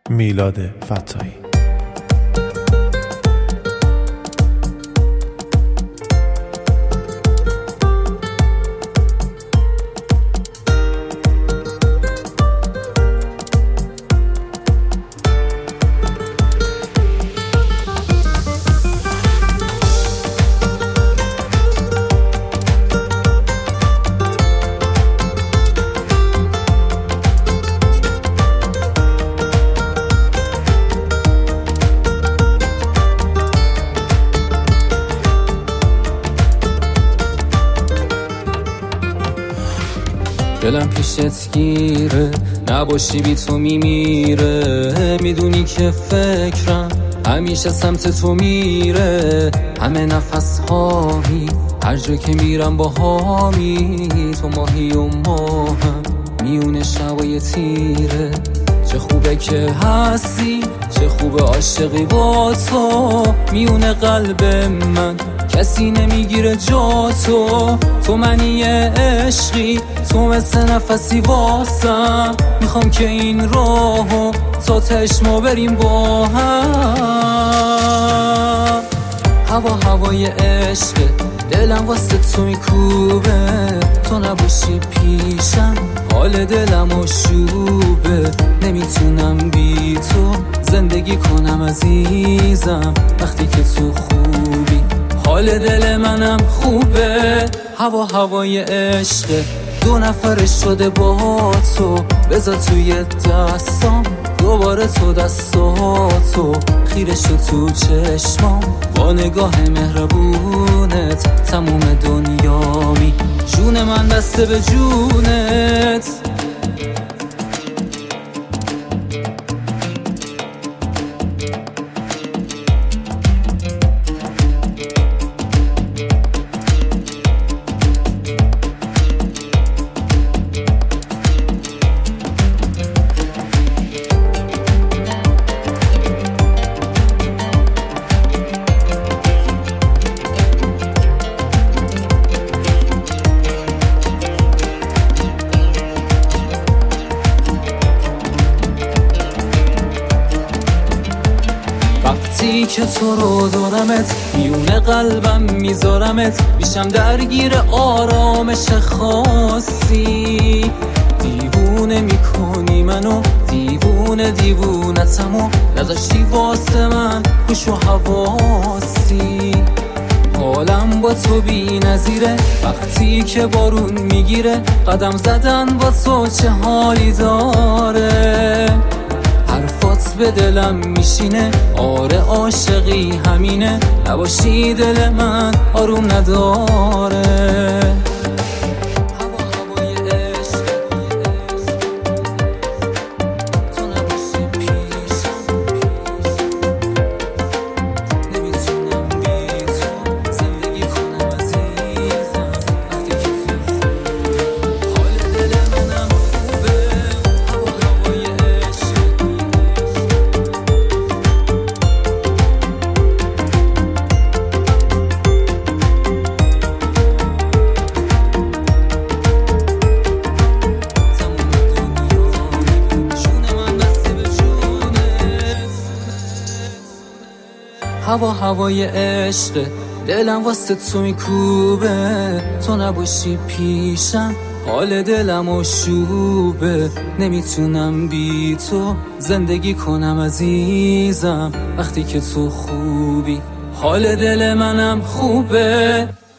میلاد فتایی. دلم پیشت گیره، نباشی بی تو میمیره. میدونی که فکرم همیشه سمت تو میره. همه نفس هامی، هر جا که میرم با هامی. تو ماهی و ماهم میونه شبای تیره. چه خوبه که هستی، چه خوبه عاشقی با تو. میونه قلب من کسی نمیگیره جا تو. تو منی عشقی، تو مثل نفسی واسم. میخوام که این راهو تا تهش ما بریم با هم. هوا هوای عشق، دلم واسه تو میکوبه. تو نباشی پیشم، حال دلم آشوبه. نمیتونم بی تو زندگی کنم عزیزم. وقتی که تو خوبی حال دل منم خوبه. هوا هوای عشق، دو نفر شده با تو. بذار توی دستام دوباره تو دستاتو. خیره شد تو چشمام با نگاه مهربونت. تموم دنیامی، جون من بسته به جونت. وقتی که تو رو دارمت، میونه قلبم میذارمت. میشم درگیر آرامش خاصی. دیوونه میکنی منو، دیوونه دیوونتمو. نذاشتی واسه من هوش و حواسی. حالم با تو بی نظیره، وقتی که بارون میگیره. قدم زدن با تو چه حالی داره. حرفات به دلم میشینه، آره عاشقی همینه. نباشی دل من آروم نداره. هوا هوای عشق، دلم واسه تو میکوبه. تو نباشی پیشم، حال دلم آشوبه. نمیتونم بی تو زندگی کنم عزیزم. وقتی که تو خوبی حال دل منم خوبه.